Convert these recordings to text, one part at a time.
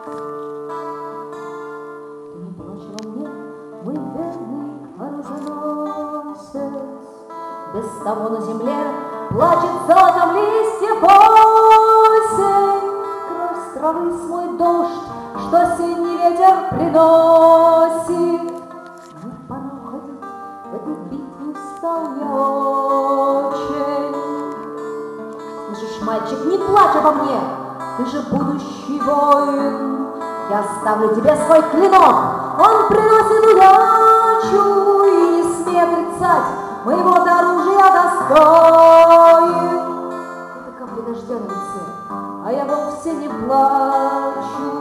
Ты не плачь во мне, мой верный оруженосец, без того на земле плачет золотом листьев осень. Кровь с травы смой дождь, что осенний ветер приносит. Не пора уходить, в этой битве устал я очень. Слышишь, мальчик, не плачь обо мне, ты же будущий воин. Я оставлю тебе свой клинок, он приносит удачу. И не смей отрицать, моего оружия достоин. Это капли дождя на лице, а я вовсе не плачу.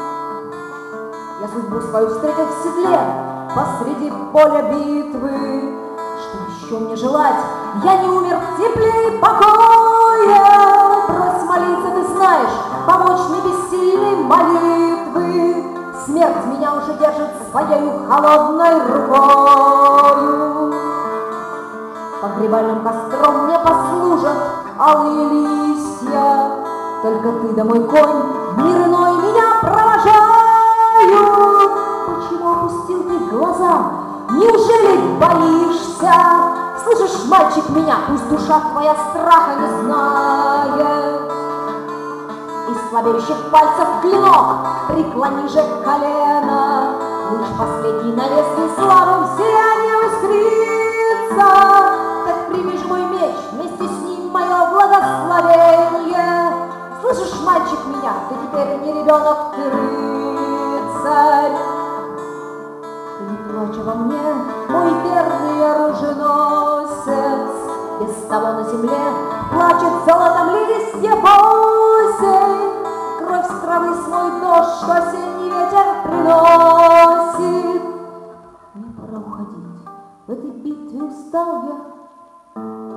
Я судьбу свою встретил в седле посреди поля битвы. Что еще мне желать? Я не умер в тепле и покое. Брось молиться, ты знаешь, помочь мне бессильной молитвы. Смерть меня уже держит своей холодной рукою. Погребальным костром мне послужат алые листья. Только ты да мой конь, мир иной меня провожают. Почему опустил ты глаза? Неужели боишься? Слышишь, мальчик, меня, пусть душа твоя страха не знает. Из слабеющих пальцев клинок преклони же колено. Лишь последний навесный славы в сиянии искрится. Так прими же мой меч, вместе с ним мое благословение. Слышишь, мальчик, меня, ты теперь не ребенок, ты рыцарь. Ты не плачь обо мне, мой верный оруженосец, без того на земле плачет золотом листья осень. Кровь с травы смой дождь, что осенний ветер приносит. Мне пора уходить, в этой битве устал я